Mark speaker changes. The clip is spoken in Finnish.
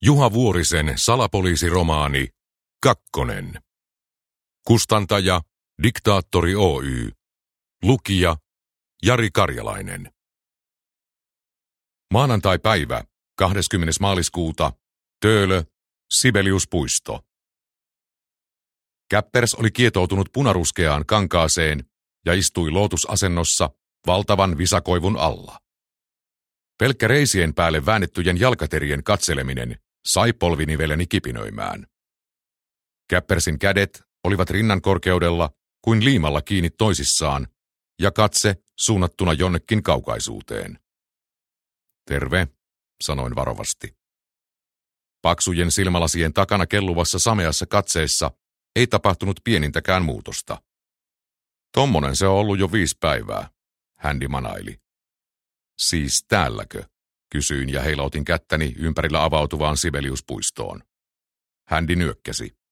Speaker 1: Juha Vuorisen salapoliisiromaani Kakkonen. Kustantaja Diktaattori Oy. Lukija Jari Karjalainen. Maanantai-päivä, 20. maaliskuuta, Töölö, Sibeliuspuisto. Käppers oli kietoutunut punaruskeaan kankaaseen ja istui lootusasennossa valtavan visakoivun alla. Pelkkä reisien päälle väännettyjen jalkaterien katseleminen sai polviniveleni kipinöimään. Käppersin kädet olivat rinnan korkeudella kuin liimalla kiinni toisissaan ja katse suunnattuna jonnekin kaukaisuuteen. Terve, sanoin varovasti. Paksujen silmälasien takana kelluvassa sameassa katseessa ei tapahtunut pienintäkään muutosta. Tommonen se on ollut jo 5 päivää, Händi manaili. Siis täälläkö? Kysyin ja heilautin kättäni ympärillä avautuvaan Sibeliuspuistoon. Händi nyökkäsi.